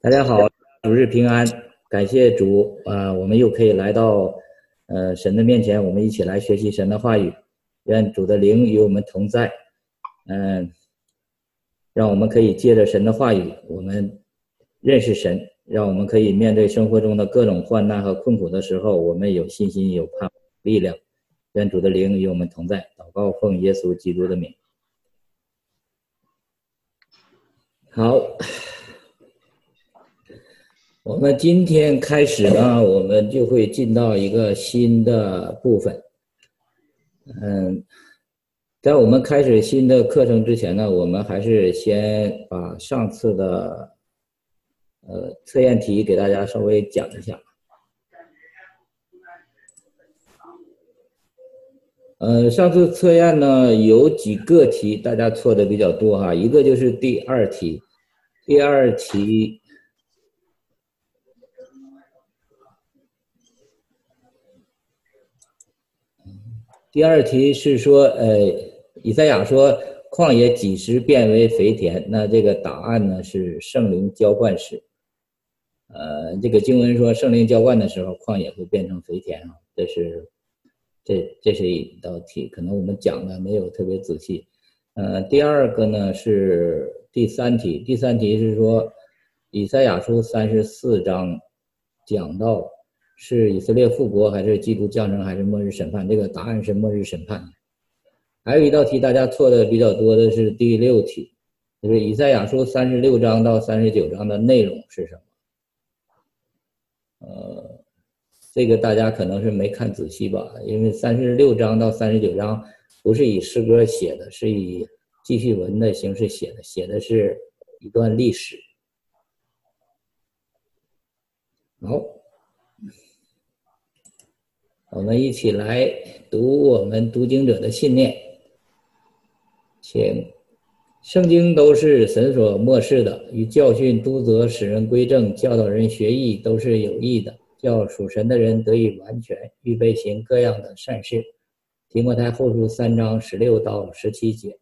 大家好，主日平安，感谢主我们又可以来到神的面前，我们一起来学习神的话语。愿主的灵与我们同在，让我们可以借着神的话语，我们认识神，让我们可以面对生活中的各种患难和困苦的时候，我们有信心、有盼望、力量。愿主的灵与我们同在。祷告奉耶稣基督的名。好。我们今天开始呢，我们就会进到一个新的部分。在我们开始新的课程之前呢，我们还是先把上次的测验题给大家稍微讲一下。上次测验呢有几个题大家错的比较多哈，一个就是第二题。第二题是说，以赛亚说旷野几时变为肥田？那这个答案呢是圣灵浇灌时。这个经文说圣灵浇灌的时候，旷野会变成肥田啊，这是一道题，可能我们讲的没有特别仔细。第二个呢是第三题是说以赛亚书34章讲到是以色列复国还是基督降生还是末日审判，这个答案是末日审判。还有一道题大家错的比较多的是第6题，就是以赛亚书36章到39章的内容是什么？这个大家可能是没看仔细吧，因为36章到39章不是以诗歌写的，是以记叙文的形式写的是一段历史。好，我们一起来读我们读经者的信念。请，圣经都是神所默示的，与教训、督责、使人归正、教导人学义都是有益的，叫属神的人得以完全，预备行各样的善事。提摩太后书3章16到17节。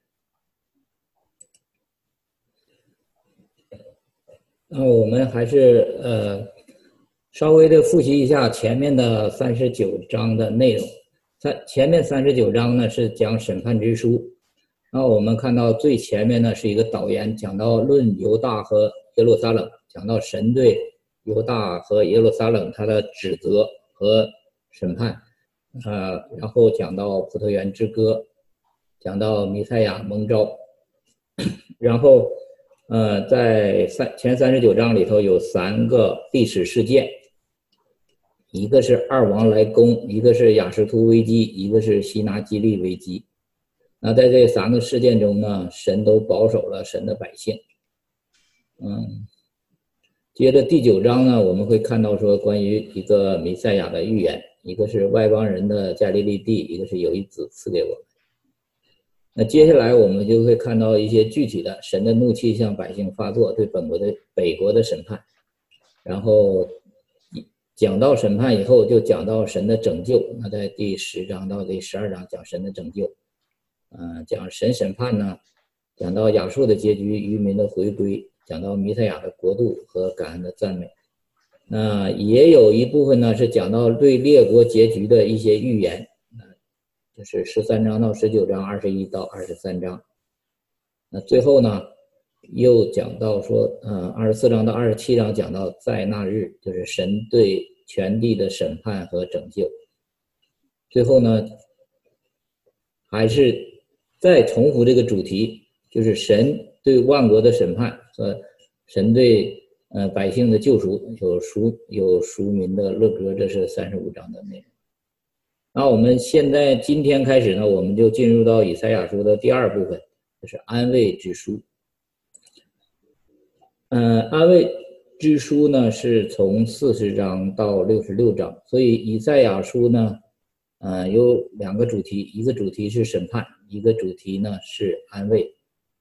那我们还是稍微的复习一下前面的39章的内容。前面39章呢是讲审判之书，然后我们看到最前面呢是一个导言，讲到论犹大和耶路撒冷，讲到神对犹大和耶路撒冷他的指责和审判，然后讲到葡萄园之歌，讲到弥赛亚蒙召，然后在前39章里头有3个历史事件，一个是二王来攻，一个是亚实突危机，一个是西拿基利危机。那在这3个事件中呢，神都保守了神的百姓。接着第9章呢，我们会看到说关于一个弥赛亚的预言，一个是外邦人的加利利地，一个是有一子赐给我们。那接下来我们就会看到一些具体的神的怒气向百姓发作，对北国的审判，然后讲到审判以后就讲到神的拯救。那在第10章到第12章讲神的拯救，讲神审判呢，讲到亚述的结局，渔民的回归，讲到弥赛亚的国度和感恩的赞美。那也有一部分呢是讲到对列国结局的一些预言，就是13章到19章，21到23章。那最后呢又讲到说24章到27章讲到在那日，就是神对全地的审判和拯救。最后呢还是再重复这个主题，就是神对万国的审判和神对百姓的救赎，有赎民的乐歌，这是35章的内容。那我们今天开始呢，我们就进入到以赛亚书的第2部分，就是安慰之书。安慰之书呢是从40章到66章，所以以赛亚书呢有2个主题，一个主题是审判，一个主题呢是安慰。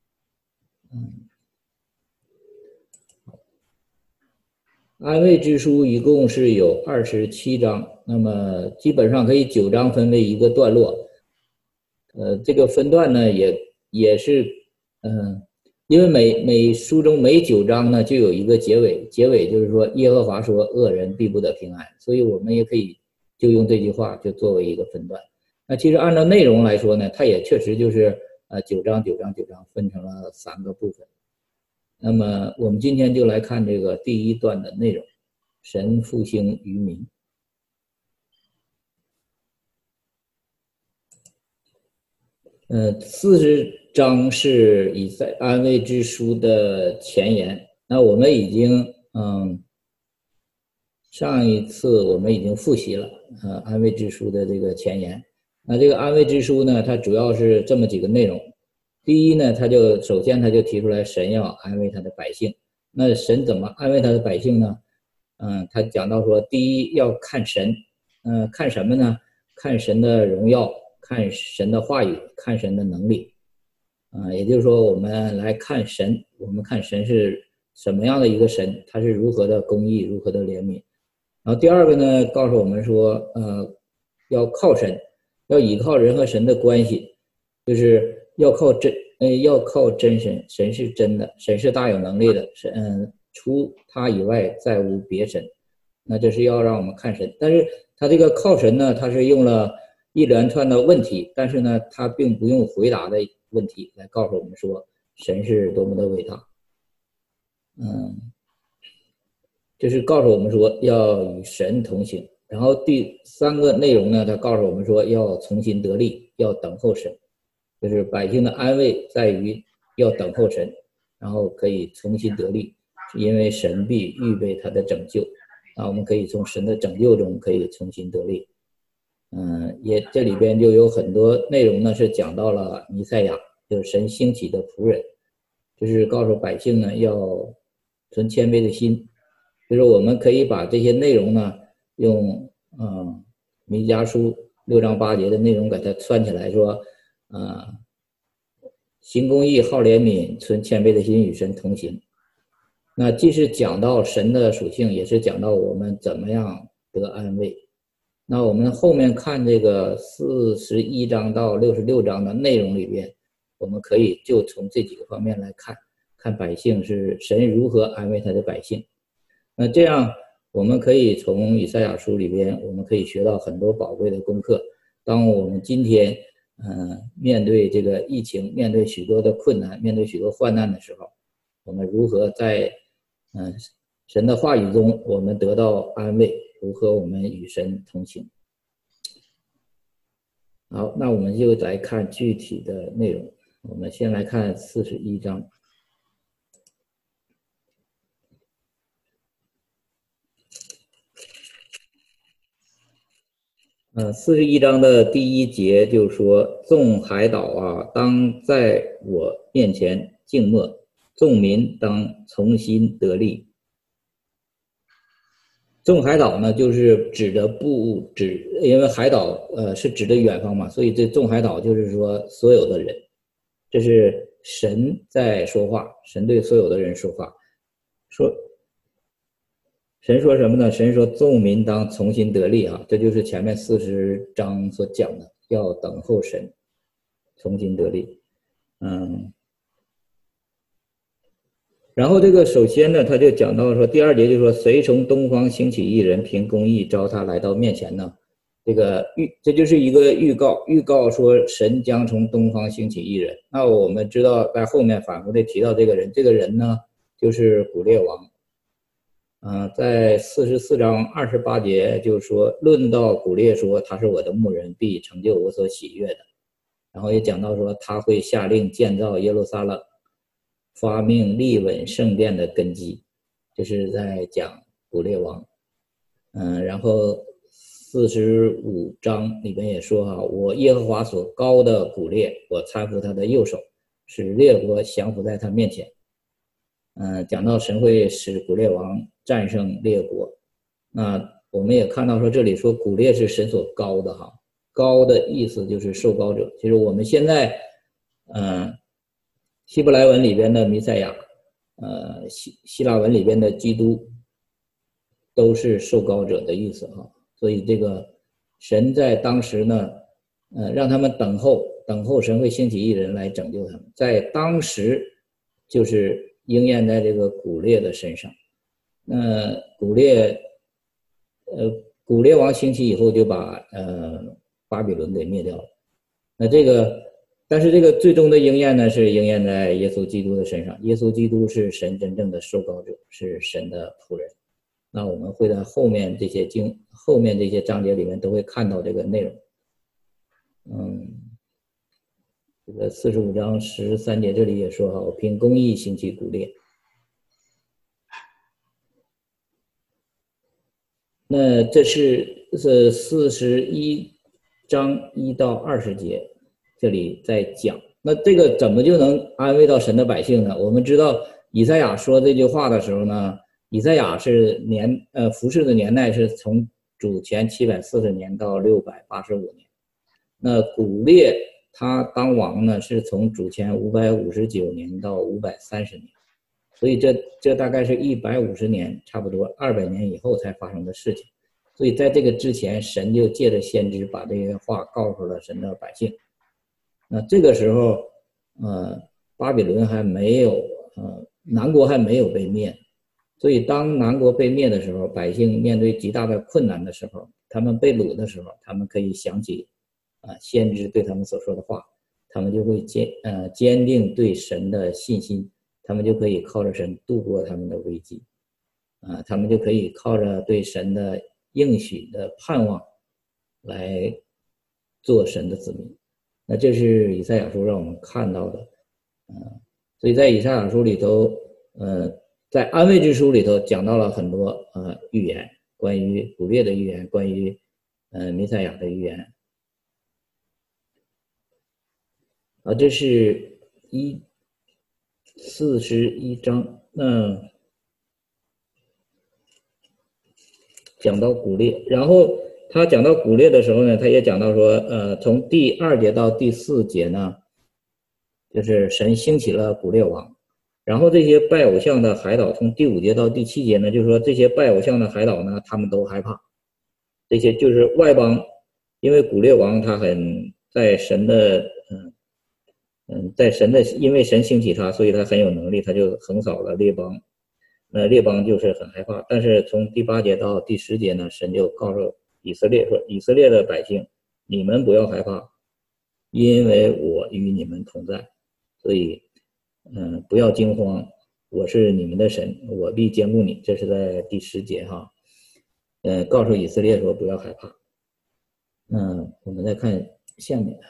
安慰之书一共是有27章，那么基本上可以9章分为一个段落。这个分段呢也是因为每书中每9章呢就有一个结尾，结尾就是说耶和华说恶人必不得平安，所以我们也可以就用这句话就作为一个分段。那其实按照内容来说呢，它也确实就是9章9章9章分成了3个部分。那么我们今天就来看这个第1段的内容，神复兴于民。40章是以赛安慰之书的前言。那我们已经上一次我们已经复习了安慰之书的这个前言。那这个安慰之书呢，它主要是这么几个内容。第一呢，首先他就提出来神要安慰他的百姓。那神怎么安慰他的百姓呢？他讲到说，第一要看神，看什么呢？看神的荣耀，看神的话语，看神的能力。也就是说我们来看神，我们看神是什么样的一个神，他是如何的公义，如何的怜悯。然后第二个呢，告诉我们说要靠神，要依靠人和神的关系，就是要靠真神，神是真的，神是大有能力的，除他以外再无别神。那这是要让我们看神，但是他这个靠神呢，他是用了一连串的问题，但是呢他并不用回答的问题来告诉我们说神是多么的伟大。就是告诉我们说要与神同行。然后第3个内容呢，他告诉我们说要重新得力，要等候神，就是百姓的安慰在于要等候神，然后可以重新得力，因为神必预备他的拯救。我们可以从神的拯救中可以重新得力。也这里边就有很多内容呢是讲到了弥赛亚，就是神兴起的仆人，就是告诉百姓呢要存谦卑的心。就是我们可以把这些内容呢用弥迦书6章8节的内容给它串起来，说行公义，好怜悯，存谦卑的心，与神同行。那既是讲到神的属性，也是讲到我们怎么样得安慰。那我们后面看这个41章到66章的内容里边，我们可以就从这几个方面来看百姓是神如何安慰他的百姓。那这样我们可以从以赛亚书里边，我们可以学到很多宝贵的功课。当我们今天面对这个疫情，面对许多的困难，面对许多患难的时候，我们如何在神的话语中我们得到安慰，如何我们与神同行。好，那我们就来看具体的内容。我们先来看41章。41章的第1节就是说，众海岛啊，当在我面前静默，众民当重新得力。众海岛呢，就是指的因为海岛是指的远方嘛，所以这众海岛就是说所有的人，这是神在说话，神对所有的人说话，神说什么呢？神说众民当重新得力啊，这就是前面40章所讲的，要等候神，重新得力。然后这个首先呢，他就讲到说第2节就说，谁从东方兴起一人，凭公义召他来到面前呢？这就是一个预告说神将从东方兴起一人。那我们知道在后面反复的提到这个人呢就是古列王。在44章28节就说，论到古列说，他是我的牧人，必成就我所喜悦的。然后也讲到说，他会下令建造耶路撒冷，发命立稳圣殿的根基，这是在讲古列王。然后45章里边也说我耶和华所膏的古列，我搀扶他的右手，使列国降服在他面前。讲到神会使古列王战胜列国。那我们也看到说，这里说古列是神所膏的膏的意思就是受膏者。其实我们现在希伯来文里边的弥赛亚，希腊文里边的基督，都是受膏者的意思所以这个神在当时呢让他们等候神会兴起一人来拯救他们。在当时就是应验在这个古列的身上。那古列王兴起以后，就把巴比伦给灭掉了。那但是这个最终的应验呢，是应验在耶稣基督的身上。耶稣基督是神真正的受膏者，是神的仆人。那我们会在后面这些章节里面都会看到这个内容。这个45章13节这里也说好，凭公义兴起古列。那这是41章1到20节，这里在讲。那这个怎么就能安慰到神的百姓呢？我们知道以赛亚说这句话的时候呢，以赛亚是服侍的年代是从主前740年到685年。那古列他当王呢，是从主前559年到530年。所以这大概是150年，差不多200年以后才发生的事情。所以在这个之前，神就借着先知把这些话告诉了神的百姓。那这个时候，巴比伦还没有，南国还没有被灭。所以当南国被灭的时候，百姓面对极大的困难的时候，他们被掳的时候，他们可以想起先知对他们所说的话，他们就会坚定对神的信心。他们就可以靠着神度过他们的危机，他们就可以靠着对神的应许的盼望来做神的子民。那这是以赛亚书让我们看到的，所以在以赛亚书里头，在安慰之书里头讲到了很多预言，关于古列的预言，关于弥赛亚的预言。这是41章，那讲到古列，然后他讲到古列的时候呢，他也讲到说，从第2节到第4节呢，就是神兴起了古列王，然后这些拜偶像的海岛，从第5节到第7节呢，就是说这些拜偶像的海岛呢，他们都害怕，这些就是外邦，因为古列王他在神的因为神兴起他，所以他很有能力，他就横扫了列邦。列邦就是很害怕。但是从第8节到第10节呢，神就告诉以色列说：“以色列的百姓，你们不要害怕，因为我与你们同在。所以，不要惊慌，我是你们的神，我必坚固你。”这是在第10节哈。告诉以色列说不要害怕。我们再看下面。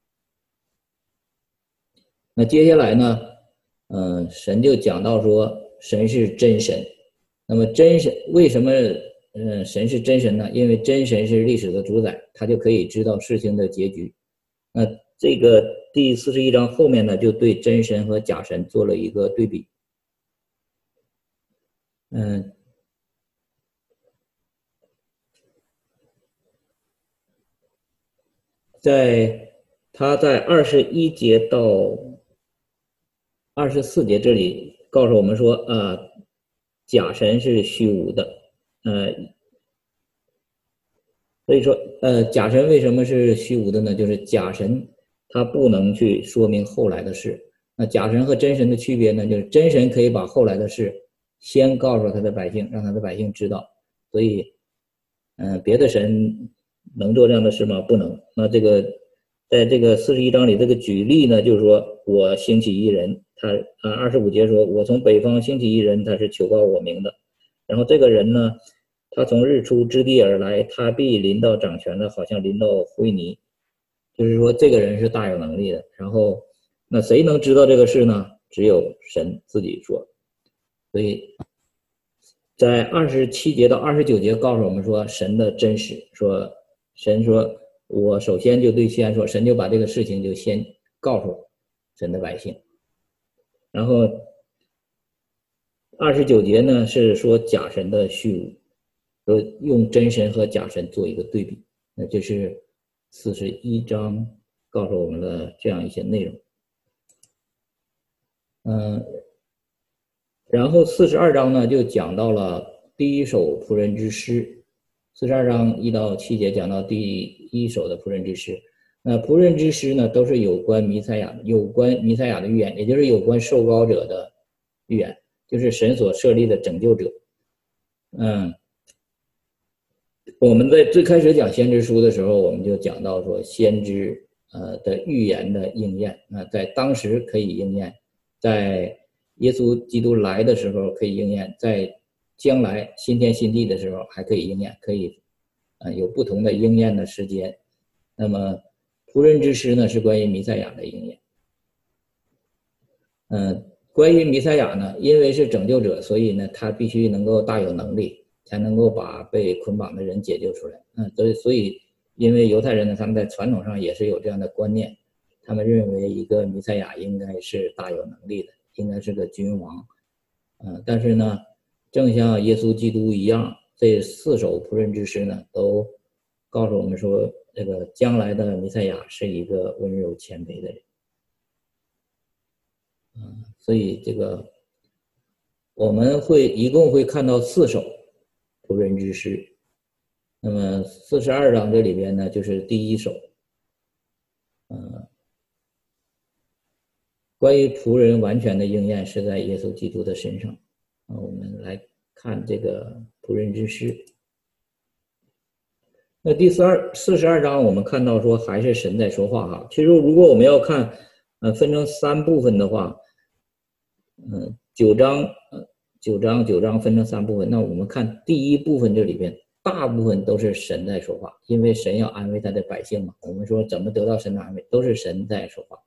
那接下来呢，神就讲到说神是真神。那么真神为什么神是真神呢？因为真神是历史的主宰，他就可以知道事情的结局。那这个第41章后面呢，就对真神和假神做了一个对比。他在21节到24节这里告诉我们说，假神是虚无的，所以说，假神为什么是虚无的呢？就是假神他不能去说明后来的事。那假神和真神的区别呢？就是真神可以把后来的事先告诉他的百姓，让他的百姓知道。所以，别的神能做这样的事吗？不能。那在这个41章里，这个举例呢，就是说我兴起一人，他25节说，我从北方兴起一人，他是求告我名的。然后这个人呢，他从日出之地而来，他必临到掌权的，好像临到灰泥。就是说这个人是大有能力的。然后那谁能知道这个事呢？只有神自己说。所以在27节到29节告诉我们说神的真实，说神说，我首先就对西安说，神就把这个事情就先告诉神的百姓。然后29节呢是说假神的虚无，说用真神和假神做一个对比。那这是41章告诉我们的这样一些内容。然后42章呢就讲到了第一首仆人之诗。42章1到7节讲到第一首的仆人之诗。那仆人之诗呢，都是有关弥赛亚的预言，也就是有关受膏者的预言，就是神所设立的拯救者。我们在最开始讲先知书的时候，我们就讲到说先知的预言的应验，在当时可以应验，在耶稣基督来的时候可以应验，在将来新天新地的时候还可以应验，可以有不同的应验的时间。那么仆人之师呢，是关于弥赛亚的应验。关于弥赛亚呢，因为是拯救者，所以呢他必须能够大有能力，才能够把被捆绑的人解救出来。所以因为犹太人呢，他们在传统上也是有这样的观念，他们认为一个弥赛亚应该是大有能力的，应该是个君王。但是呢，正像耶稣基督一样，这4首仆人之诗呢，都告诉我们说，这个将来的弥赛亚是一个温柔谦卑的人。所以这个我们一共会看到4首仆人之诗。那么42章这里边呢，就是第1首，关于仆人完全的应验是在耶稣基督的身上。我们来看这个仆人之诗。那第42章我们看到说还是神在说话哈。其实如果我们要看分成3部分的话，9章分成3部分，那我们看第1部分这里边大部分都是神在说话，因为神要安慰他的百姓嘛。我们说怎么得到神的安慰，都是神在说话。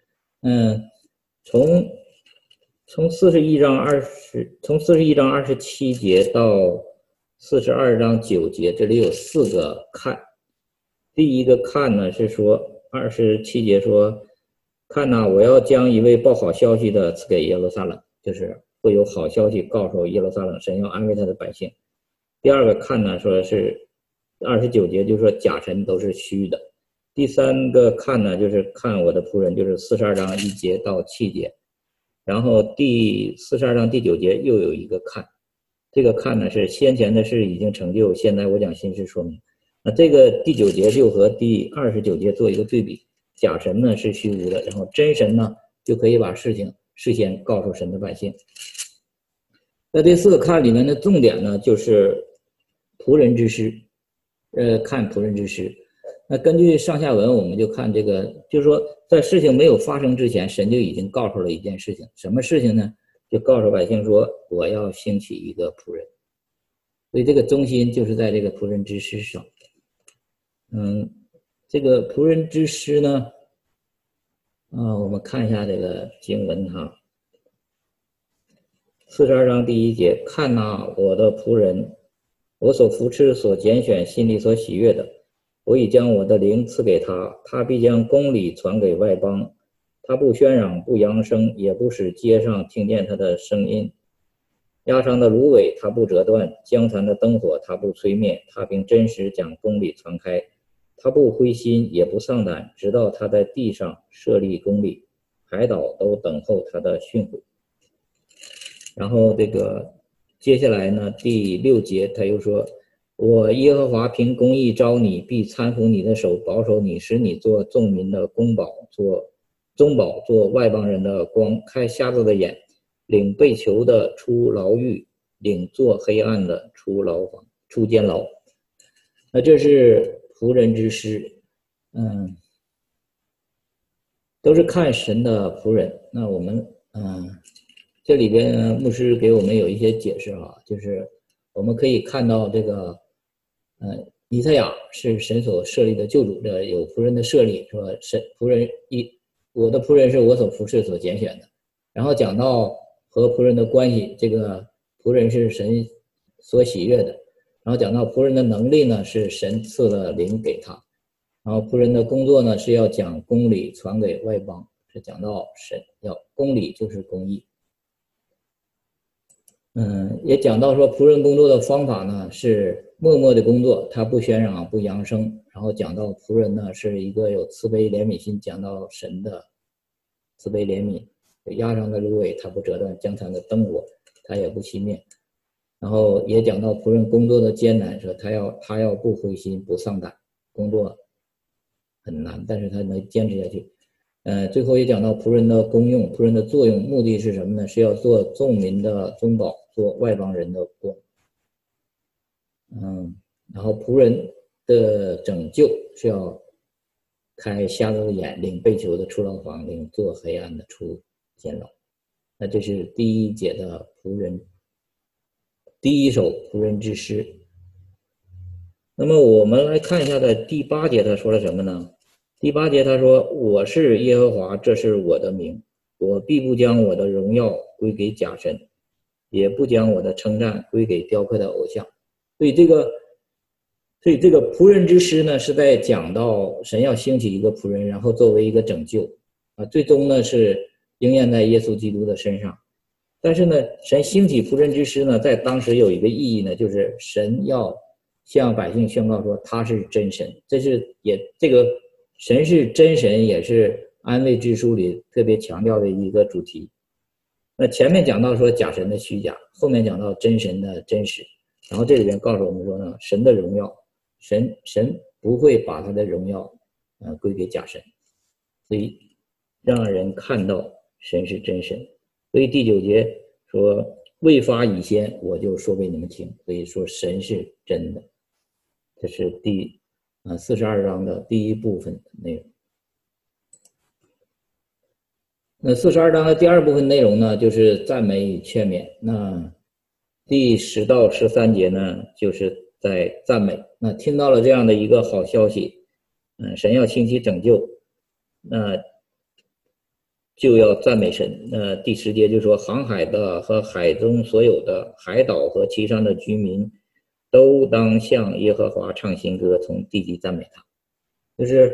从41章27节到42章9节，这里有4个看。第一个看呢是说27节说，看哪，我要将一位报好消息的赐给耶路撒冷，就是会有好消息告诉耶路撒冷，神要安慰他的百姓。第二个看呢，说是29节，就是说假神都是虚的。第3个看呢，就是看我的仆人，就是42章1节到7节。然后第42章第9节又有一个看，这个看呢是先前的事已经成就，现在我讲新事说明。那这个第9节就和第29节做一个对比，假神呢是虚无的，然后真神呢就可以把事情事先告诉神的百姓。在这4个看里面的重点呢，就是仆人之诗，看仆人之诗。那根据上下文，我们就看这个，就是说在事情没有发生之前，神就已经告诉了一件事情。什么事情呢？就告诉百姓说，我要兴起一个仆人。所以这个中心就是在这个仆人之诗上。这个仆人之诗呢，我们看一下这个经文哈。42章第1节，看哪，我的仆人，我所扶持所拣选，心里所喜悦的，我已将我的灵赐给他，他必将公理传给外邦。他不喧嚷，不扬声，也不使街上听见他的声音。压伤的芦苇他不折断，将残的灯火他不吹灭。他并真实将公理传开，他不灰心也不丧胆，直到他在地上设立公理，海岛都等候他的训诲。然后这个接下来呢，第6节他又说，我耶和华凭公义招你，必搀扶你的手，保守你，使你做众民的中保，做外邦人的光，开瞎子的眼，领被囚的出牢狱，领做黑暗的出监牢。那这是仆人之诗，都是看神的仆人。那我们这里边牧师给我们有一些解释啊，就是我们可以看到这个弥赛亚是神所设立的救主，这有仆人的设立，说神仆人我的仆人是我所服侍所拣选的。然后讲到和仆人的关系，这个仆人是神所喜悦的。然后讲到仆人的能力呢，是神赐了灵给他。然后仆人的工作呢，是要讲公理传给外邦，是讲到神要公理就是公义。也讲到说仆人工作的方法呢是默默的工作，他不喧嚷不扬声。然后讲到仆人呢是一个有慈悲怜悯心，讲到神的慈悲怜悯，压伤的芦苇他不折断，将残的灯火他也不熄灭。然后也讲到仆人工作的艰难，说他要不灰心不丧胆，工作很难，但是他能坚持下去。 最后也讲到仆人的功用，仆人的作用，目的是什么呢？是要做众民的中保，做外邦人的光。然后仆人的拯救是要开瞎子的眼，领被囚的出牢房，领做黑暗的出监牢。那这是第一节的仆人，第一首仆人之诗。那么我们来看一下，在第8节他说了什么呢？第8节他说：“我是耶和华，这是我的名，我必不将我的荣耀归给假神，也不将我的称赞归给雕刻的偶像。”所以这个仆人之诗呢，是在讲到神要兴起一个仆人，然后作为一个拯救最终呢是应验在耶稣基督的身上。但是呢，神兴起仆人之诗呢，在当时有一个意义呢，就是神要向百姓宣告说他是真神。这个神是真神，也是安慰之书里特别强调的一个主题。那前面讲到说假神的虚假，后面讲到真神的真实，然后这里边告诉我们说呢，神的荣耀，神不会把他的荣耀归给假神，所以让人看到神是真神。所以第9节说未发以先我就说给你们听，所以说神是真的。这是第42章的第一部分内容。那42章的第2部分内容呢，就是赞美与劝勉。那第10到13节呢，就是在赞美。那听到了这样的一个好消息，神要兴起拯救，那就要赞美神。第10节就说航海的和海中所有的海岛和其上的居民都当向耶和华唱新歌，从地极赞美他。就是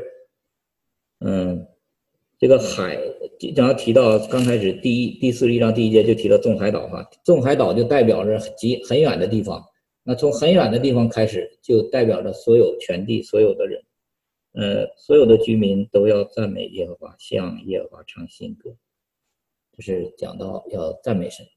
这个海经常提到，刚开始第41章第1节就提到众海岛众海岛就代表着很远的地方，那从很远的地方开始就代表着所有全地所有的人，所有的居民都要赞美耶和华，向耶和华唱新歌，就是讲到要赞美神。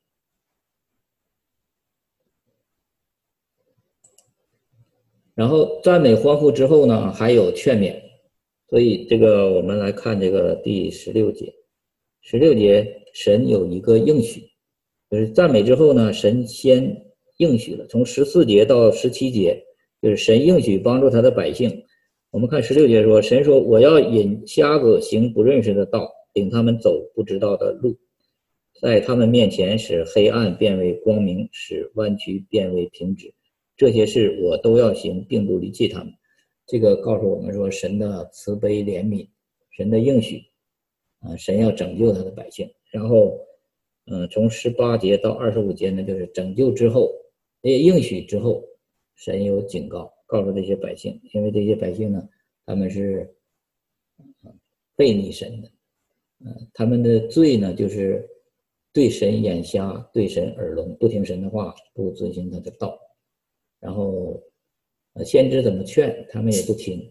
然后赞美欢呼之后呢，还有劝勉。所以这个我们来看这个第16节。16节神有一个应许，就是赞美之后呢，神先应许了。从14节到17节，就是神应许帮助他的百姓。我们看16节说，神说我要引瞎子行不认识的道，领他们走不知道的路，在他们面前使黑暗变为光明，使弯曲变为平直。这些事我都要行，并不离弃他们。这个告诉我们说，神的慈悲怜悯，神的应许神要拯救他的百姓。然后从18节到25节呢，就是拯救之后，应许之后，神有警告，告诉这些百姓，因为这些百姓呢，他们是悖逆神的，他们的罪呢，就是对神眼瞎，对神耳聋，不听神的话，不遵行他的道。然后先知怎么劝他们也不听。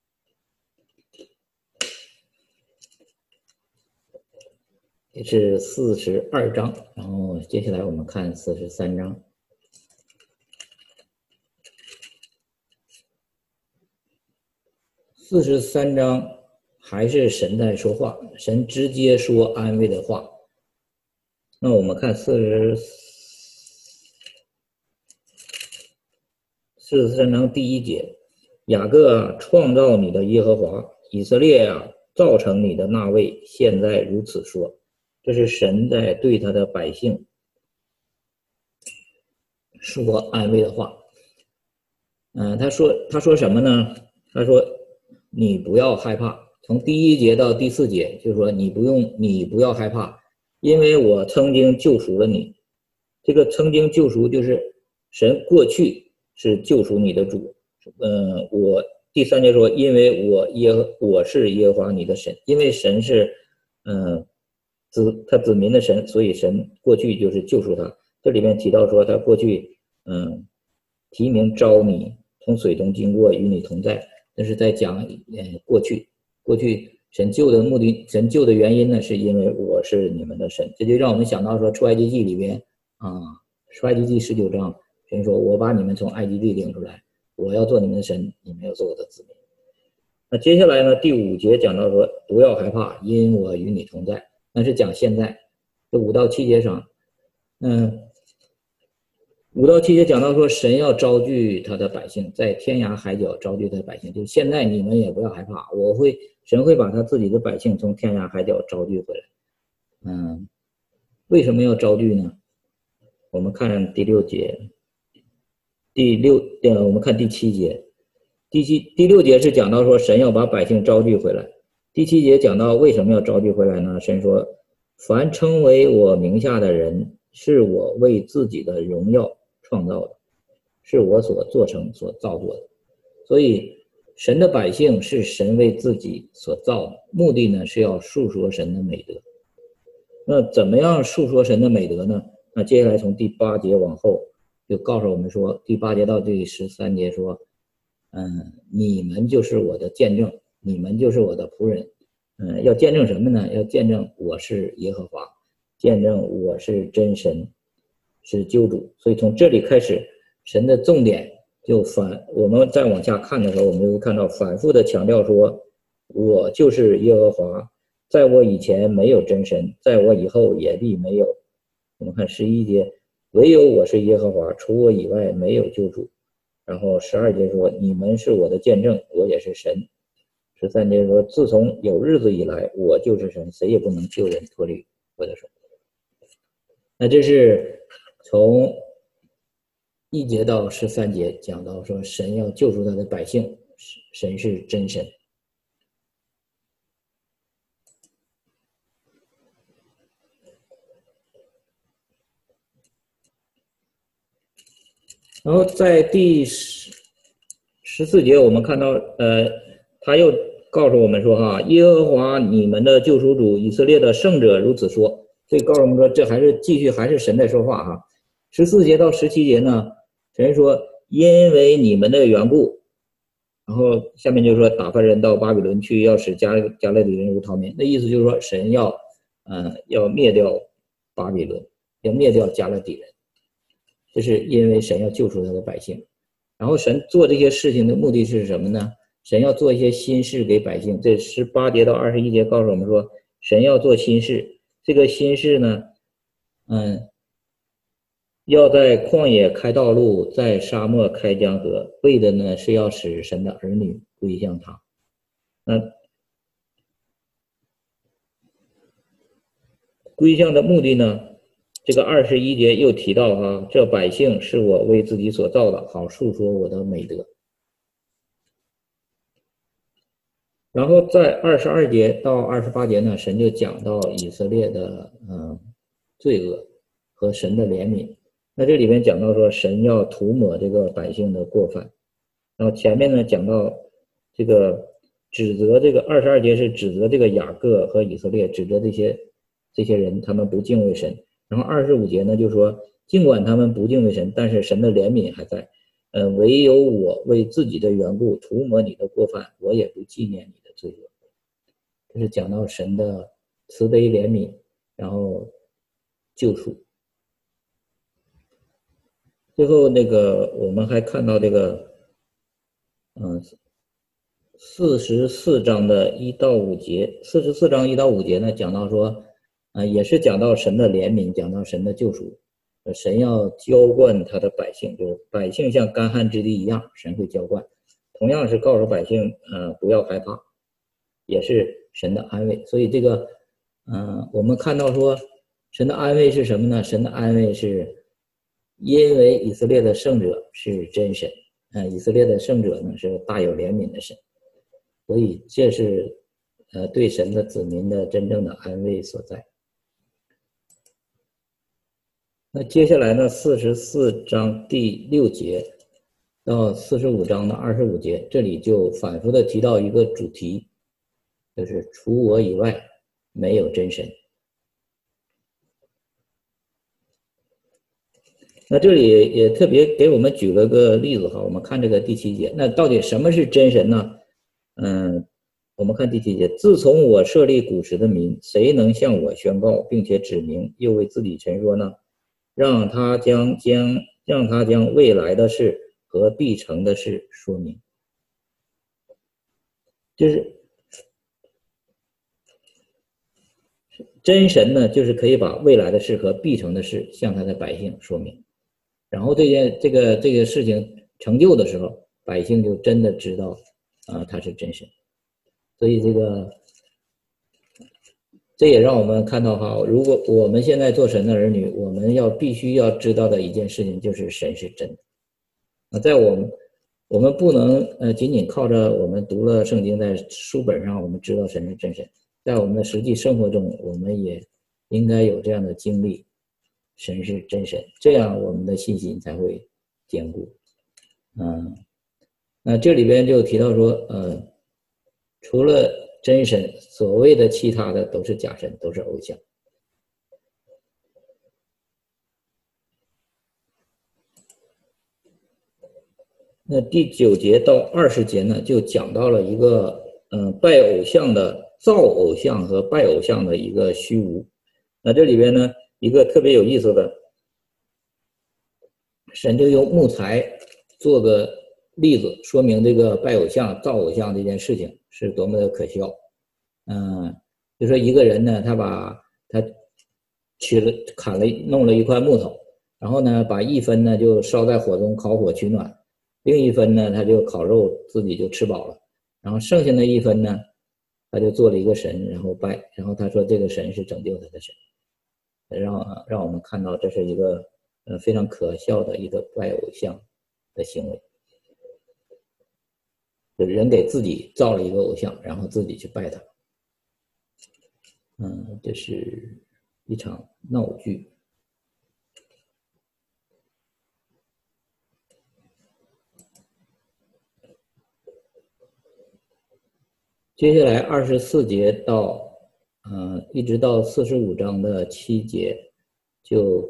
这是42章，然后接下来我们看43章。43章还是神在说话，神直接说安慰的话。那我们看43章第1节，雅各创造你的耶和华，以色列造成你的那位，现在如此说。这是神在对他的百姓说安慰的话。他说什么呢？他说你不要害怕。从第1节到第4节就是说你不要害怕，因为我曾经救赎了你。这个曾经救赎就是神过去是救赎你的主。我第3节说，因为我是耶和华你的神，因为神是他子民的神，所以神过去就是救赎他。这里面提到说他过去提名召你从水中经过，与你同在，这是在讲过去神救的目的，神救的原因呢，是因为我是你们的神。这就让我们想到说出埃及记里边出埃及记19章，神说我把你们从埃及地领出来，我要做你们的神，你们要做我的子民。 那接下来呢，第5节讲到说不要害怕，因我与你同在，那是讲现在。这5到7节上5到7节讲到说神要招聚他的百姓，在天涯海角招聚他的百姓，就是现在你们也不要害怕，神会把他自己的百姓从天涯海角招聚回来。为什么要招聚呢？我们看第6节，我们看第7节。第6节是讲到说神要把百姓招聚回来。第7节讲到为什么要招聚回来呢？神说，凡称为我名下的人，是我为自己的荣耀创造的，是我所做成所造作的。所以神的百姓是神为自己所造的，目的呢是要述说神的美德。那怎么样述说神的美德呢？那接下来从第8节往后就告诉我们说，第8节到第13节说，你们就是我的见证，你们就是我的仆人。要见证什么呢？要见证我是耶和华，见证我是真神，是救主。所以从这里开始，神的重点就我们再往下看的时候，我们就会看到反复的强调说，我就是耶和华，在我以前没有真神，在我以后也必没有。我们看11节，唯有我是耶和华，除我以外没有救主。然后12节说，你们是我的见证，我也是神。13节说，自从有日子以来，我就是神，谁也不能救人脱离我的手。那这是从1节到13节讲到说神要救赎他的百姓，神是真神。然后在第14节我们看到他又告诉我们说耶和华你们的救赎主以色列的圣者如此说。这告诉我们说这还是神在说话14节到17节呢，神说因为你们的缘故，然后下面就说打发人到巴比伦去，要使加勒底人如逃民。那意思就是说神要灭掉巴比伦，要灭掉加勒底人，这是因为神要救赎他的百姓。然后神做这些事情的目的是什么呢？神要做一些新事给百姓。这18节到21节告诉我们说神要做新事。这个新事呢要在旷野开道路，在沙漠开江河，为的呢是要使神的儿女归向他。归向的目的呢，这个21节又提到这百姓是我为自己所造的，好述说我的美德。然后在22节到28节呢，神就讲到以色列的罪恶和神的怜悯。那这里面讲到说神要涂抹这个百姓的过犯。然后前面呢讲到这个指责，这个22节是指责这个雅各和以色列，指责这些人他们不敬畏神。然后25节呢就说尽管他们不敬畏神，但是神的怜悯还在。唯有我为自己的缘故涂抹你的过犯，我也不纪念你的罪恶。这是讲到神的慈悲怜悯，然后救赎。最后我们还看到这个44章的1到5节。44章1到5节呢讲到说也是讲到神的怜悯，讲到神的救赎。神要浇灌他的百姓，就是百姓像干旱之地一样，神会浇灌。同样是告诉百姓不要害怕，也是神的安慰。所以这个我们看到说神的安慰是什么呢？神的安慰是因为以色列的圣者是真神，以色列的圣者呢是大有怜悯的神，所以这是对神的子民的真正的安慰所在。那接下来呢44章第6节到45章的25节，这里就反复的提到一个主题，就是除我以外没有真神。那这里也特别给我们举了个例子我们看这个第7节，那到底什么是真神呢？我们看第7节，自从我设立古时的民，谁能向我宣告并且指明，又为自己陈说呢？让他将未来的事和必成的事说明。 就是真神呢，就是可以把未来的事和必成的事向他的百姓说明，然后这个事情成就的时候，百姓就真的知道他是真神。所以这也让我们看到哈，如果我们现在做神的儿女，我们必须要知道的一件事情就是神是真的。在我们不能仅仅靠着我们读了圣经在书本上我们知道神是真神，在我们的实际生活中，我们也应该有这样的经历，神是真神，这样我们的信心才会坚固。那这里边就提到说，除了真神，所谓的其他的都是假神，都是偶像。那第9节到20节呢，就讲到了一个拜偶像的造偶像和拜偶像的一个虚无。那这里边呢，一个特别有意思的，神就用木材做个例子，说明这个拜偶像、造偶像这件事情是多么的可笑。就说一个人呢，他弄了一块木头，然后呢，把一分呢就烧在火中烤火取暖，另一分呢他就烤肉，自己就吃饱了，然后剩下的一分呢，他就做了一个神，然后拜，然后他说这个神是拯救他的神，让我们看到这是一个非常可笑的一个拜偶像的行为。就人给自己造了一个偶像，然后自己去拜他。这是一场闹剧。接下来24节到一直到45章的7节，就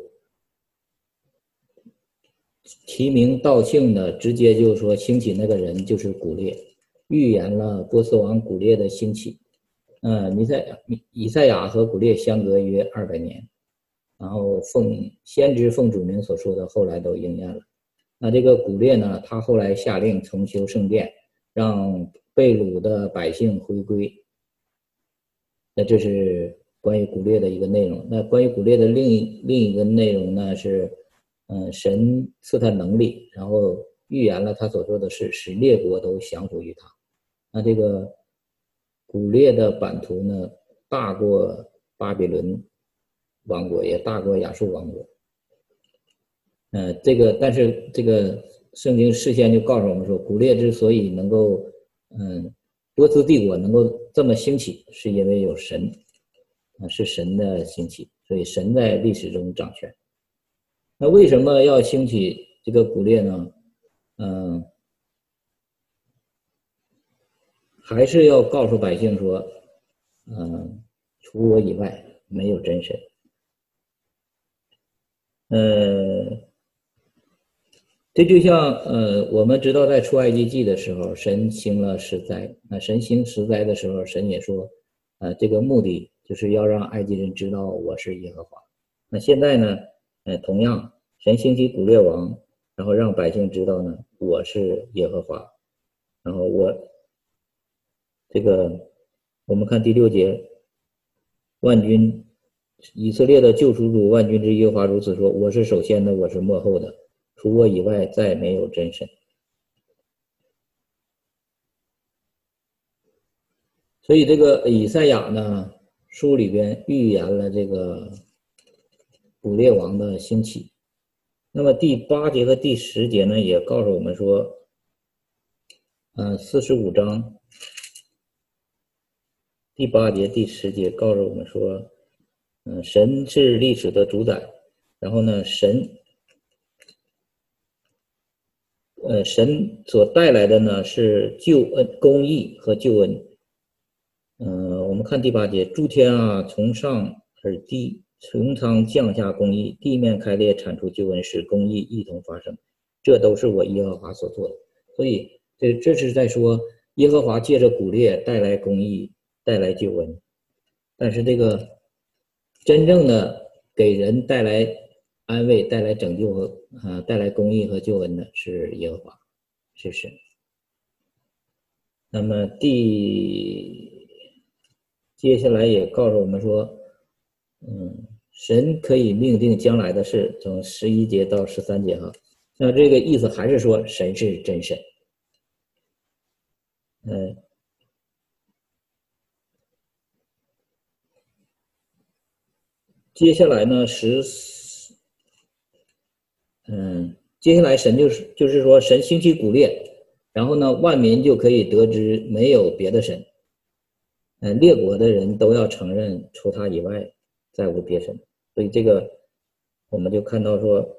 提名道姓的，直接就说兴起那个人就是古列，预言了波斯王古列的兴起。以赛亚和古列相隔约200年，然后先知奉主名所说的后来都应验了。那这个古列呢，他后来下令重修圣殿，让被掳的百姓回归。那这是关于古列的一个内容。那关于古列的另一个内容呢是，神赐他能力，然后预言了他所做的事，使列国都降服于他。那这个古列的版图呢，大过巴比伦王国，也大过亚述王国。但是这个圣经事先就告诉我们说，古列之所以能够波斯帝国能够这么兴起，是因为有神，是神的兴起，所以神在历史中掌权。那为什么要兴起这个古列呢？还是要告诉百姓说，除我以外没有真神。这就像我们知道在出埃及记的时候，神行了10灾。那神行10灾的时候，神也说，这个目的就是要让埃及人知道我是耶和华。那现在呢，同样神兴起古列王，然后让百姓知道呢，我是耶和华。然后我们看第6节，万军以色列的救赎主万军之耶和华如此说：我是首先的，我是末后的，除我以外再没有真神。所以这个以赛亚呢，书里边预言了这个古列王的兴起。那么第8节和第10节呢，也告诉我们说45章第8节第10节告诉我们说，神是历史的主宰，然后呢，神所带来的呢是救恩、公义和救恩。我们看第8节，诸天啊，从上而地，从苍降下公义，地面开裂，产出救恩，使公义一同发生，这都是我耶和华所做的。所以这是在说耶和华借着古列带来公义，带来救恩。但是这个真正的给人带来安慰、带来拯救和带来公义和救恩的是耶和华，是神。 那么接下来也告诉我们说，神可以命定将来的事，从11节到13节哈。那这个意思还是说神是真神。接下来呢接下来神就是说神兴起古列，然后呢万民就可以得知没有别的神，列国的人都要承认除他以外再无别神。所以这个我们就看到说，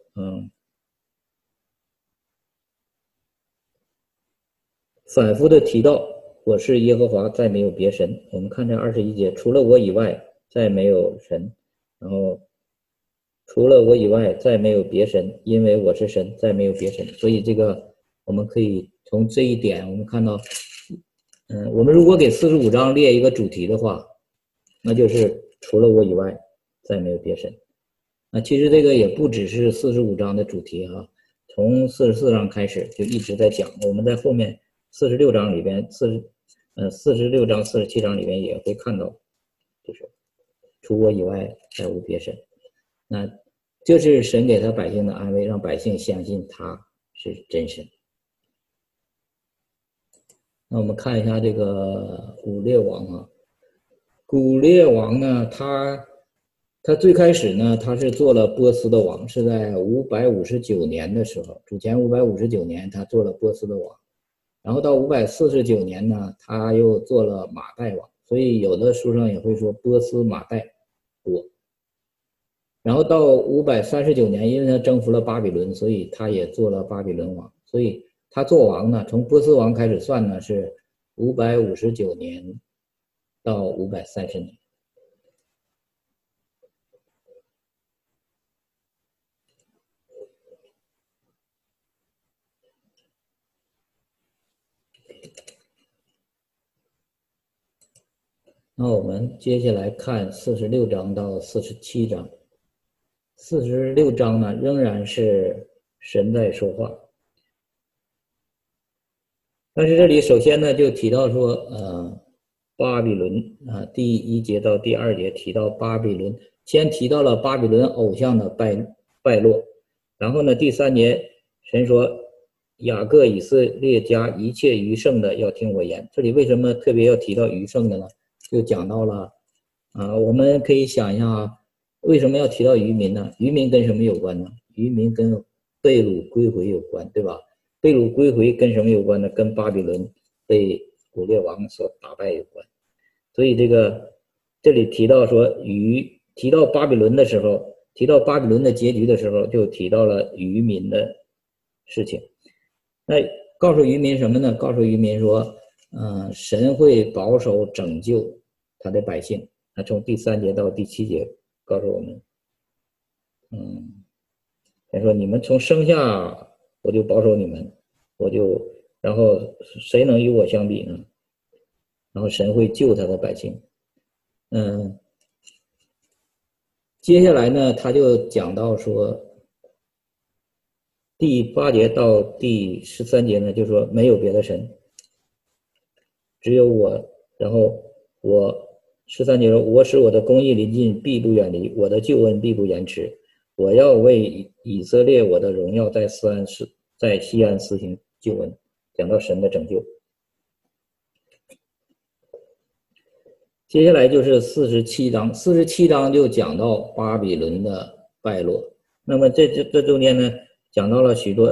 反复的提到我是耶和华，再没有别神。我们看这21节，除了我以外再没有神，然后除了我以外再没有别神，因为我是神，再没有别神。所以这个我们可以从这一点我们看到，我们如果给45章列一个主题的话，那就是除了我以外再没有别神。那其实这个也不只是45章的主题哈，从44章开始就一直在讲，我们在后面46章里边46章47章里边也会看到，就是除我以外再无别神。那这是神给他百姓的安慰，让百姓相信他是真神。那我们看一下这个古列王啊，古列王呢，他最开始呢，他是做了波斯的王，是在559年的时候，主前559年他做了波斯的王，然后到549年呢，他又做了马代王，所以有的书上也会说波斯马代国。然后到539年，因为他征服了巴比伦，所以他也做了巴比伦王。所以他做王呢，从波斯王开始算呢，是559年到530年。那我们接下来看46章到47章。46章呢，仍然是神在说话，但是这里首先呢就提到说，巴比伦啊，第1节到第2节提到巴比伦，先提到了巴比伦偶像的败落，然后呢第3节神说雅各以色列家一切余剩的要听我言。这里为什么特别要提到余剩的呢？就讲到了我们可以想一下啊，为什么要提到渔民呢？渔民跟什么有关呢？渔民跟被掳归回有关，对吧？被掳归回跟什么有关呢？跟巴比伦被古列王所打败有关。所以这里提到说提到巴比伦的时候，提到巴比伦的结局的时候，就提到了渔民的事情。那告诉渔民什么呢？告诉渔民说，神会保守拯救他的百姓。那从第3节到第7节告诉我们，他说你们从生下我就保守你们，然后谁能与我相比呢？然后神会救他的百姓。接下来呢，他就讲到说，第8节到第13节呢，就说没有别的神，只有我。然后13节说，我使我的公义临近，必不远离，我的救恩必不延迟。我要为以色列我的荣耀在西安施行救恩。讲到神的拯救。接下来就是47章，47章就讲到巴比伦的败落。那么这中间呢，讲到了许多，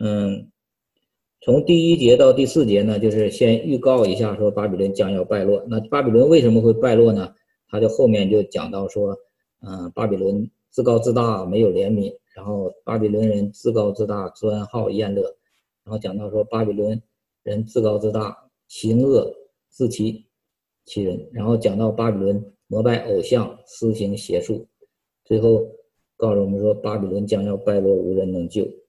从第1节到第4节呢，就是先预告一下说巴比伦将要败落。那巴比伦为什么会败落呢？他就后面就讲到说，巴比伦自高自大，没有怜悯，然后巴比伦人自高自大，专好宴乐，然后讲到说巴比伦人自高自大，行恶，自欺人，然后讲到巴比伦膜拜偶像，施行邪术，最后告诉我们说巴比伦将要败落，无人能救。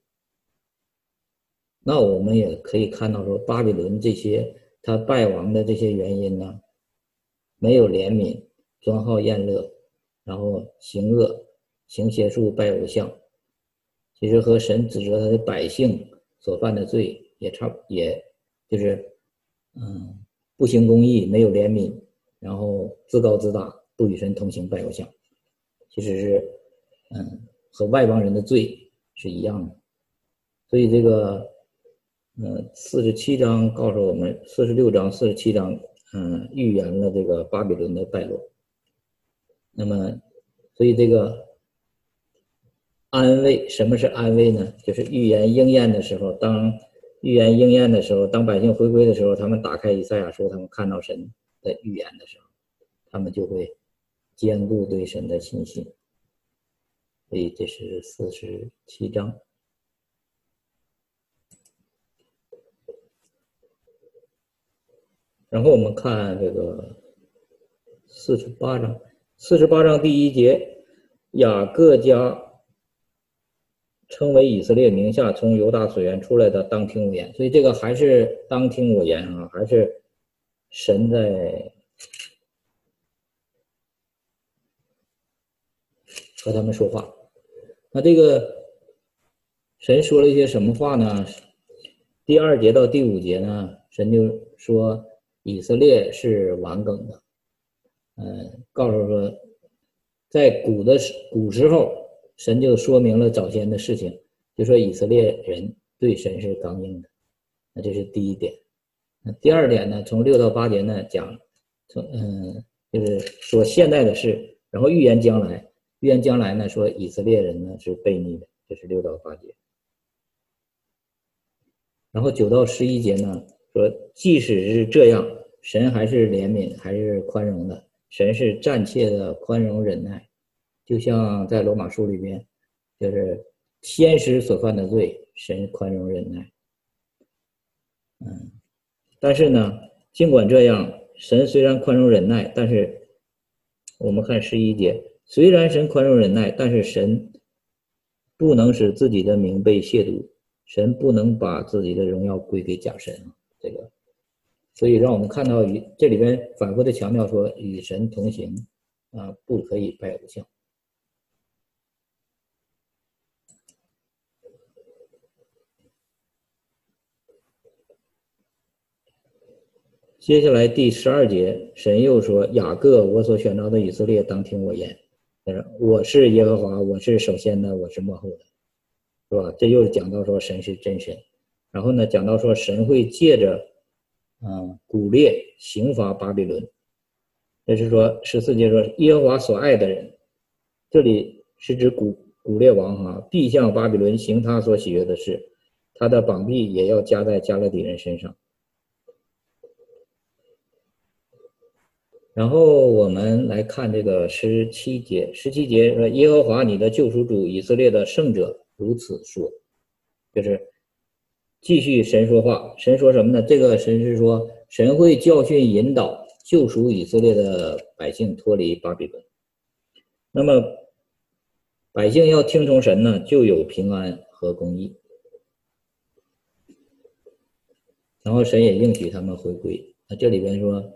那我们也可以看到说巴比伦这些他败亡的这些原因呢，没有怜悯，专好宴乐，然后行恶，行邪术，拜偶像，其实和神指责他的百姓所犯的罪也就是不行公义，没有怜悯，然后自高自大，不与神同行，拜偶像，其实是和外邦人的罪是一样的。所以这个47章告诉我们，46章、47章预言了这个巴比伦的败落。那么所以这个安慰，什么是安慰呢？就是预言应验的时候，当预言应验的时候，当百姓回归的时候，他们打开以赛亚书，他们看到神的预言的时候，他们就会坚固对神的信心。所以这是47章。然后我们看这个48章，48章第1节，雅各家称为以色列名下从犹大水源出来的，当听我言。所以这个还是当听我言啊，还是神在和他们说话。那这个神说了一些什么话呢？第2节到第5节呢，神就说以色列是顽梗的，告诉说在古时候，神就说明了早先的事情，就说以色列人对神是刚硬的。那这是第1点。那第2点呢，从6到8节呢讲，就是说现在的事，然后预言将来。预言将来呢，说以色列人呢是悖逆的，这是6到8节。然后9到11节呢，说即使是这样，神还是怜悯，还是宽容的。神是暂且的宽容忍耐，就像在罗马书里边，就是先知所犯的罪，神宽容忍耐。但是呢，尽管这样，神虽然宽容忍耐，但是我们看11节，虽然神宽容忍耐，但是神不能使自己的名被亵渎，神不能把自己的荣耀归给假神。这个，所以让我们看到这里边反复的强调说，与神同行不可以拜偶像。接下来第12节，神又说：雅各，我所选召的以色列，当听我言。我是耶和华，我是首先的，我是末后的，是吧？这又讲到说神是真神。然后呢，讲到说神会借着古列刑罚巴比伦。这是说14节说耶和华所爱的人，这里是指古列王必向巴比伦行他所喜悦的事，他的膀臂也要加在加勒底人身上。然后我们来看这个17节，17节说耶和华你的救赎主以色列的圣者如此说，就是继续神说话。神说什么呢？这个神是说神会教训引导救赎以色列的百姓脱离巴比伦。那么百姓要听从神呢，就有平安和公义。然后神也应许他们回归。那这里边说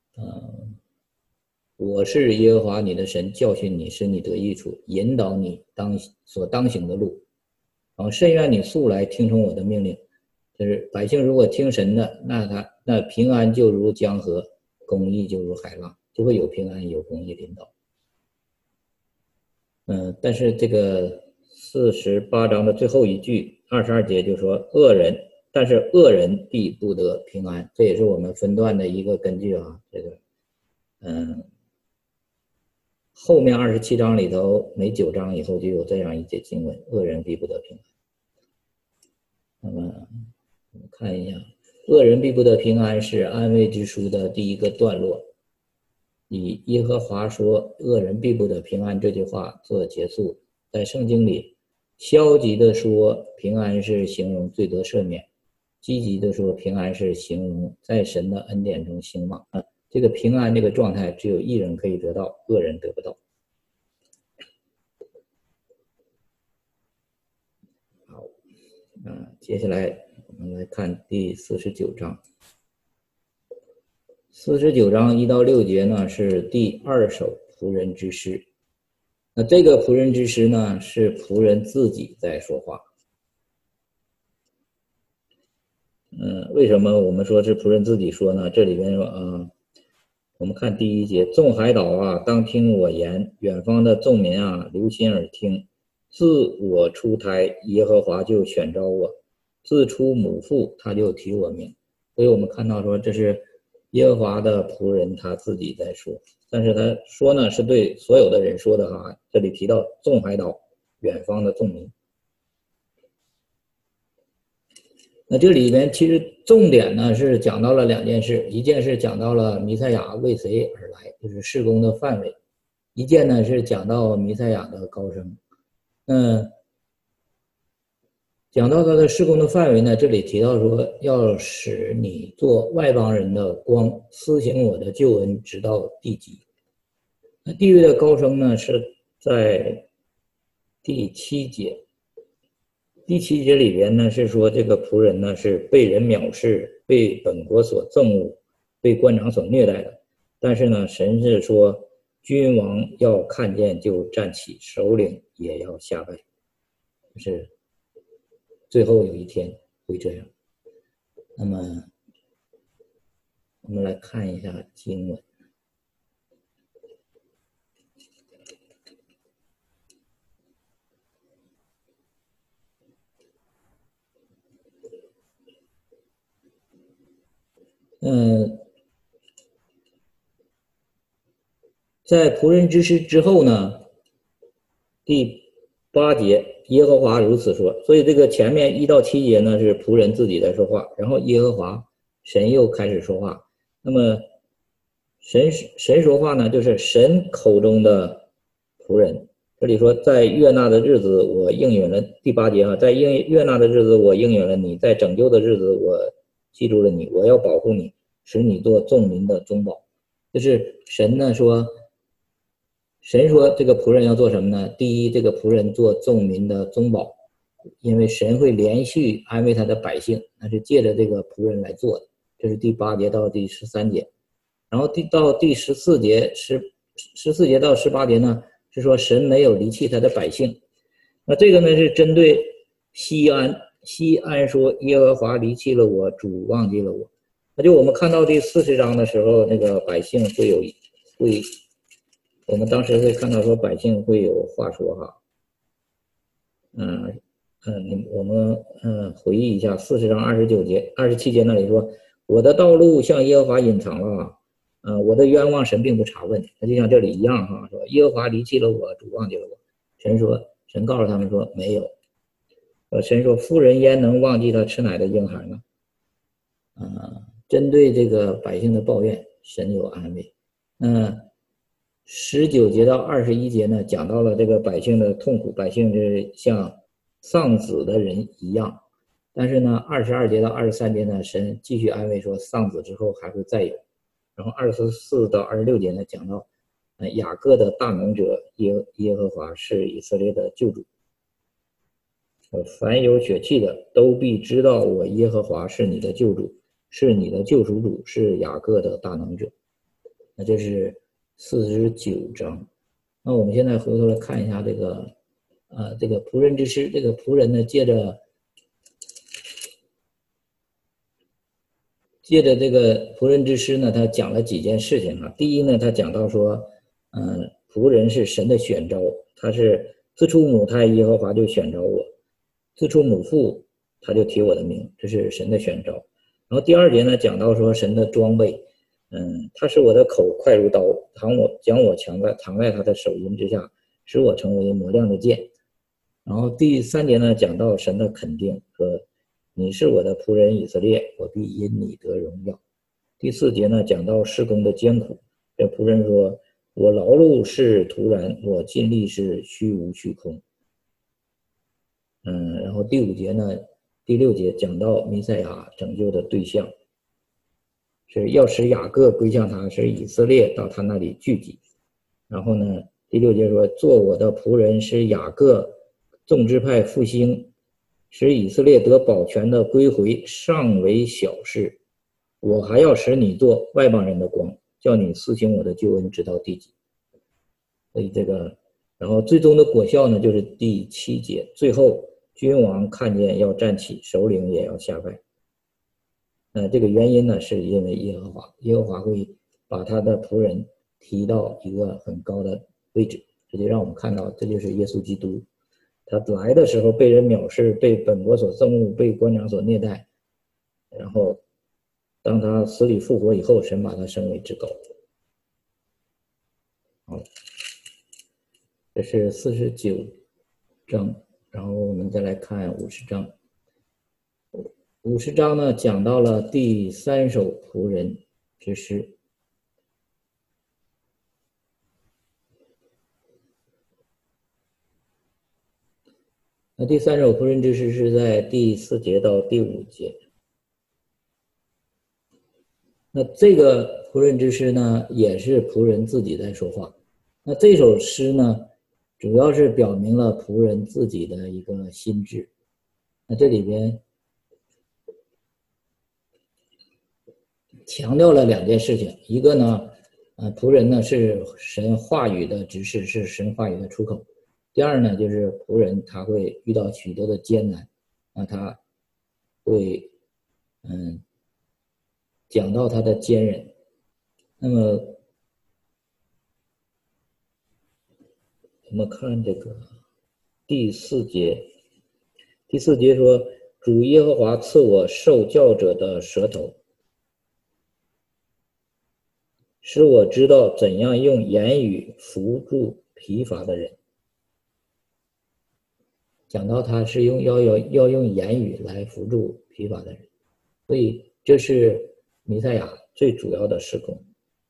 我是耶和华你的神，教训你，使你得益处，引导你所当行的路。然后甚愿你素来听从我的命令。就是百姓如果听神的，那平安就如江河，公义就如海浪，就会有平安有公义领导。但是这个48章的最后一句22节就说但是恶人必不得平安。这也是我们分段的一个根据啊。这个后面27章里头每9章以后就有这样一节经文，恶人必不得平安。那么我们看一下，恶人必不得平安是安慰之书的第一个段落，以耶和华说恶人必不得平安这句话做结束。在圣经里，消极的说平安是形容罪得赦免，积极的说平安是形容在神的恩典中兴旺。这个平安这个状态只有义人可以得到，恶人得不到。好，接下来我们来看第49章。49章1到6节呢是第2首仆人之诗。那这个仆人之诗呢是仆人自己在说话。 为什么我们说是仆人自己说呢？这里边说我们看第一节，众海岛啊，当听我言，远方的众民啊，留心耳听。自我出胎，耶和华就选召我；自出母腹，他就提我名。所以我们看到说，这是耶和华的仆人他自己在说，但是他说呢，是对所有的人说的哈。这里提到众海岛，远方的众民。那这里边其实重点呢是讲到了2件事，一件是讲到了弥赛亚为谁而来，就是事工的范围；一件呢是讲到弥赛亚的高升。讲到他的事工的范围呢，这里提到说要使你做外邦人的光，施行我的救恩直到地极。那地位的高升呢是在第7节。第7节里边呢是说这个仆人呢是被人藐视，被本国所憎恶，被官长所虐待的。但是呢，神是说君王要看见就站起，首领也要下拜，就是最后有一天会这样。那么我们来看一下经文。在仆人之师之后呢，第8节，耶和华如此说。所以这个前面1到7节呢是仆人自己在说话，然后耶和华神又开始说话。那么神说话呢，就是神口中的仆人。这里说，在悦纳的日子我应允了，第8节在悦纳的日子我应允了你，在拯救的日子我记住了你，我要保护你，使你做众民的中保。就是神呢说，神说这个仆人要做什么呢？第一，这个仆人做众民的中保，因为神会连续安慰他的百姓，那是借着这个仆人来做的。这是第8节到第13节。然后到第14节14节到18节呢，是说神没有离弃他的百姓。那这个呢是针对西安说耶和华离弃了我，主忘记了我。那就我们看到第40章的时候，那个百姓我们当时会看到说百姓会有话说哈。我们回忆一下40章27节那里说，我的道路向耶和华隐藏了，我的冤枉神并不查问。那就像这里一样哈，说耶和华离弃了我，主忘记了我。神告诉他们说没有。神说妇人焉能忘记他吃奶的婴孩呢？针对这个百姓的抱怨，神有安慰。19节到21节呢，讲到了这个百姓的痛苦，百姓是像丧子的人一样。但是呢，22节到23节呢，神继续安慰说，丧子之后还会再有。然后24到26节呢，讲到雅各的大能者耶和华是以色列的救主。凡有血气的都必知道我耶和华是你的救主，是你的救赎主，是雅各的大能者。那这是49章。那我们现在回头来看一下这个仆人之师。这个仆人呢，借着这个仆人之师呢，他讲了几件事情啊。第一呢，他讲到说仆人是神的选召，他是自出母胎耶和华就选召我，自出母腹他就提我的名，这是神的选召。然后第2节呢，讲到说神的装备，他使我的口快如刀，将我藏在他的手阴之下，使我成为磨亮的剑。然后第3节呢，讲到神的肯定，说你是我的仆人以色列，我必因你得荣耀。第4节呢，讲到事工的艰苦，这仆人说，我劳碌是徒然，我尽力是虚无虚空。然后第5节呢，第6节讲到弥赛亚拯救的对象，是要使雅各归向他，使以色列到他那里聚集。然后呢，第6节说，做我的仆人，使雅各众支派复兴，使以色列得保全的归回，尚为小事。我还要使你做外邦人的光，叫你施行我的救恩直到地极。所以然后最终的果效呢，就是第7节，最后君王看见要站起，首领也要下拜。 这个原因呢，是因为耶和华会把他的仆人提到一个很高的位置，这就让我们看到，这就是耶稣基督，他来的时候被人藐视，被本国所憎恶，被官长所虐待，然后当他死里复活以后，神把他升为至高。好，这是49章，然后我们再来看50章。50章呢，讲到了第3首仆人之诗。那第3首仆人之诗是在第4节到第5节。那这个仆人之诗呢，也是仆人自己在说话。那这首诗呢，主要是表明了仆人自己的一个心志。那这里边强调了2件事情，一个呢，仆人呢是神话语的执事，是神话语的出口。第二呢，就是仆人他会遇到许多的艰难，那他会讲到他的坚韧。那么我们看这个第4节，第4节说，主耶和华赐我受教者的舌头，使我知道怎样用言语扶助疲乏的人。讲到他是要用言语来扶助疲乏的人，所以这是弥赛亚最主要的事工。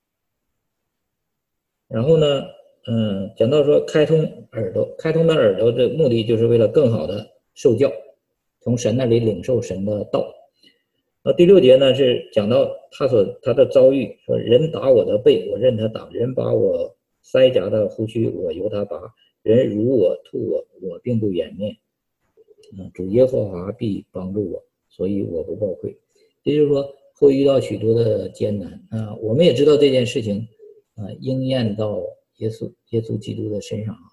然后呢，讲到说开通的耳朵的目的就是为了更好的受教，从神那里领受神的道。第6节呢是讲到他的遭遇，说人打我的背，我任他打；人把我腮颊的胡须，我由他拔；人辱我吐我，我并不掩面。主耶和华必帮助我，所以我不抱愧。也就是说，会遇到许多的艰难啊。我们也知道这件事情应验到耶稣基督的身上啊。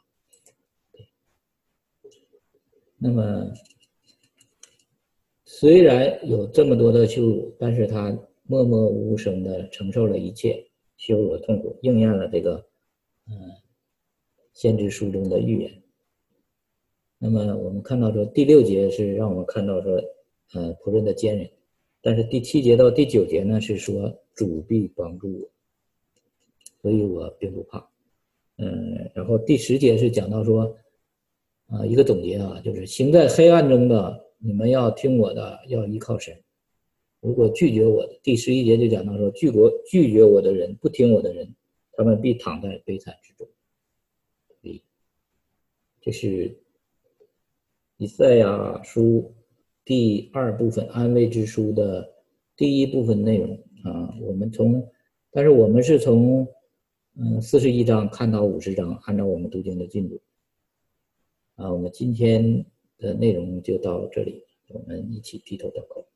那么虽然有这么多的羞辱，但是他默默无声的承受了一切羞辱的痛苦，应验了这个先知书中的预言。那么我们看到说第6节是让我们看到说仆人的坚韧，但是第7节到第9节呢是说主必帮助我，所以我并不怕。然后第10节是讲到说一个总结啊，就是行在黑暗中的你们要听我的，要依靠神。如果拒绝我的，第11节就讲到说拒绝我的人，不听我的人，他们必躺在悲惨之中。所以这是以赛亚书第2部分安慰之书的第1部分内容啊。但是我们是从41章看到50章，按照我们读经的进度啊。我们今天的内容就到这里，我们一起低头祷告。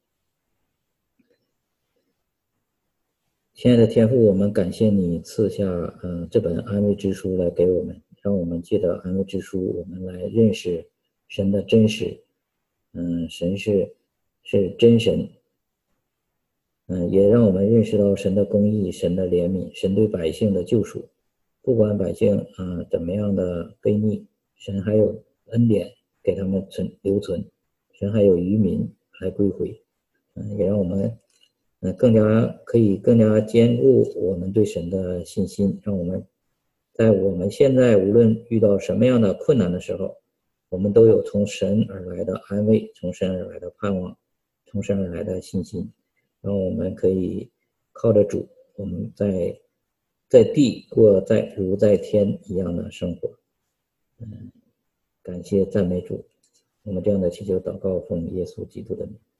亲爱的天父，我们感谢你赐下这本安慰之书来给我们，让我们借着安慰之书，我们来认识神的真实。神是真神。也让我们认识到神的公义，神的怜悯，神对百姓的救赎。不管百姓怎么样的悖逆，神还有恩典给他们留存，神还有余民来归回。也让我们可以更加坚固我们对神的信心，让我们在我们现在无论遇到什么样的困难的时候，我们都有从神而来的安慰，从神而来的盼望，从神而来的信心，让我们可以靠着主，我们在地过如在天一样的生活。感谢赞美主，我们这样的祈求祷告奉耶稣基督的名。